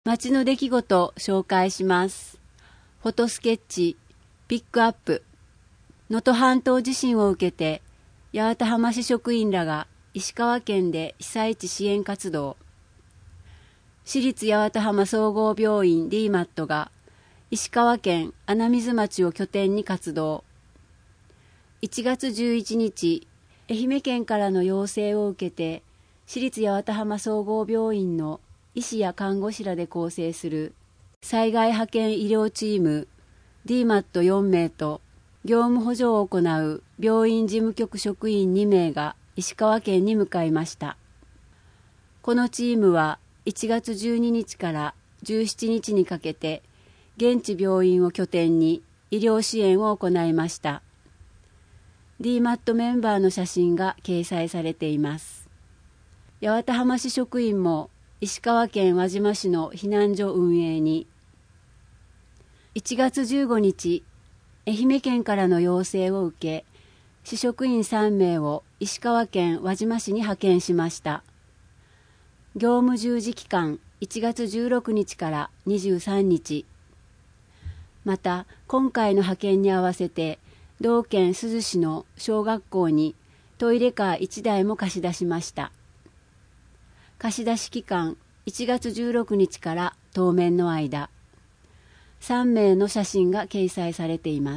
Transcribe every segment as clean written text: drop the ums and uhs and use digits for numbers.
街の出来事を紹介します。フォトスケッチ、ピックアップ。能登半島地震を受けて、八幡浜市職員らが石川県で被災地支援活動。市立八幡浜総合病院 DMAT が石川県穴水町を拠点に活動。1月11日、愛媛県からの要請を受けて、市立八幡浜総合病院の医師や看護師らで構成する災害派遣医療チーム DMAT4 名と業務補助を行う病院事務局職員2名が石川県に向かいました。このチームは1月12日から17日にかけて現地病院を拠点に医療支援を行いました。DMAT メンバーの写真が掲載されています。八幡浜市職員も石川県輪島市の避難所運営に。1月15日、愛媛県からの要請を受け、市職員3名を石川県輪島市に派遣しました。業務従事期間1月16日から23日。また、今回の派遣に合わせて、同県珠洲市の小学校にトイレカー1台も貸し出しました。貸し出し期間1月16日から当面の間、3名の写真が掲載されています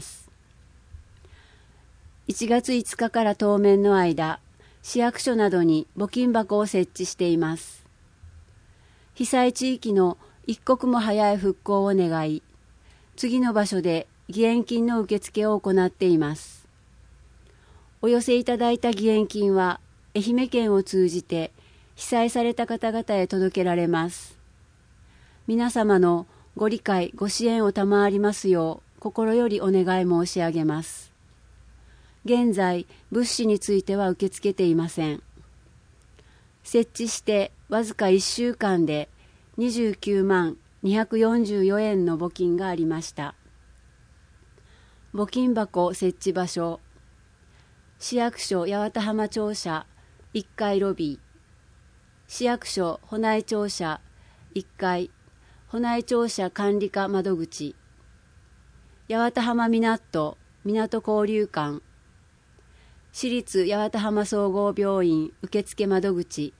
。1月5日から当面の間、市役所などに募金箱を設置しています。被災地域の一刻も早い復興を願い、次の場所で義援金の受付を行っています。お寄せいただいた義援金は愛媛県を通じて被災された方々へ届けられます。皆様のご理解、ご支援を賜りますよう心よりお願い申し上げます。現在、物資については受け付けていません。設置してわずか1週間で29万244円の募金がありました。募金箱設置場所、市役所八幡浜庁舎1階ロビー、市役所保内庁舎1階保内庁舎管理課窓口、八幡浜港交流館、市立八幡浜総合病院受付窓口、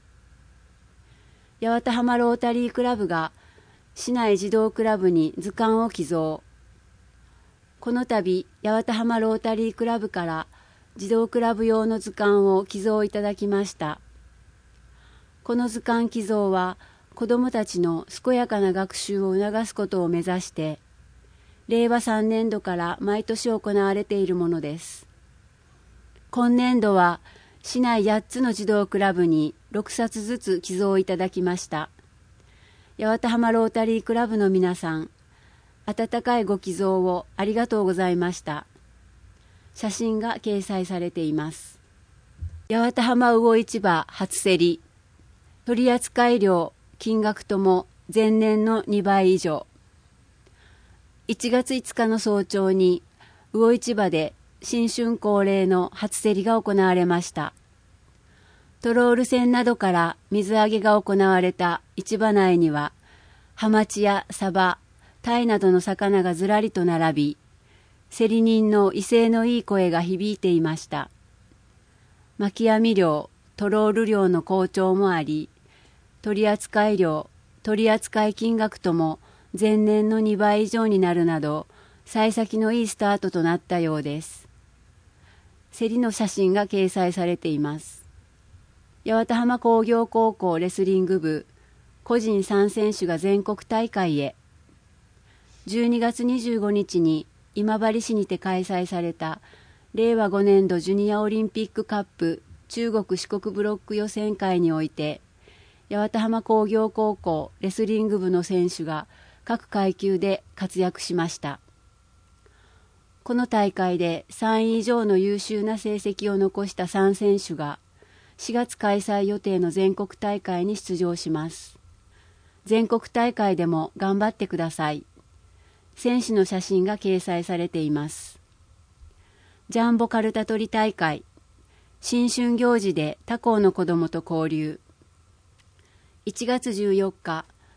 八幡浜ロータリークラブが市内児童クラブに図鑑を寄贈。この度、八幡浜ロータリークラブから児童クラブ用の図鑑を寄贈いただきました。この図鑑寄贈は、子どもたちの健やかな学習を促すことを目指して、令和3年度から毎年行われているものです。今年度は、市内8つの児童クラブに6冊ずつ寄贈いただきました。八幡浜ロータリークラブの皆さん、温かいご寄贈をありがとうございました。写真が掲載されています。八幡浜魚市場初競り。取扱量、金額とも前年の2倍以上。1月5日の早朝に魚市場で新春恒例の初競りが行われました。トロール船などから水揚げが行われた市場内には、ハマチやサバ、タイなどの魚がずらりと並び、競り人の威勢のいい声が響いていました。巻き網漁、トロール漁の好調もあり、取扱量、取扱金額とも前年の2倍以上になるなど、幸先のいいスタートとなったようです。競りの写真が掲載されています。八幡浜工業高校レスリング部、個人3選手が全国大会へ。12月25日に今治市にて開催された令和5年度ジュニアオリンピックカップ中国四国ブロック予選会において、八幡浜工業高校レスリング部の選手が各階級で活躍しました。この大会で3位以上の優秀な成績を残した3選手が4月開催予定の全国大会に出場します。全国大会でも頑張ってください。選手の写真が掲載されています。ジャンボカルタ取り大会、新春行事で他校の子どもと交流。1月14日、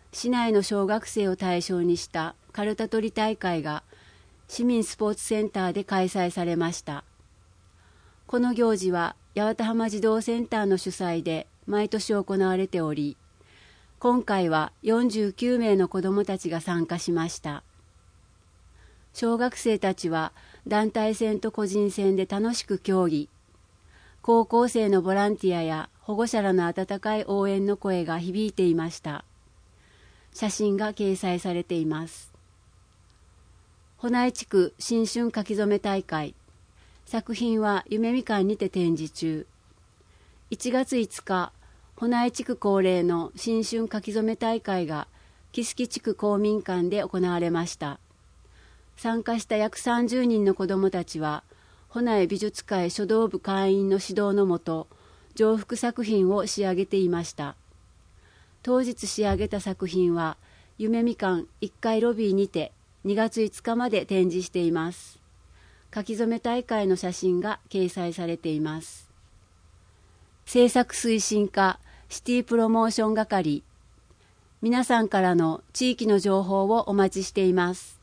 市内の小学生を対象にしたカルタ取り大会が市民スポーツセンターで開催されました。この行事は八幡浜児童センターの主催で毎年行われており、今回は49名の子どもたちが参加しました。小学生たちは団体戦と個人戦で楽しく競技、高校生のボランティアや保護者らの温かい応援の声が響いていました。写真が掲載されています。保内地区新春書き初め大会、作品は夢みかんにて展示中。1月5日、保内地区恒例の新春書き初め大会が木敷地区公民館で行われました。参加した約30人の子どもたちは、保内美術会書道部会員の指導のもと、上腹作品を仕上げていました。当日仕上げた作品は、夢みかん1階ロビーにて2月5日まで展示しています。書き初め大会の写真が掲載されています。制作推進課シティプロモーション係、皆さんからの地域の情報をお待ちしています。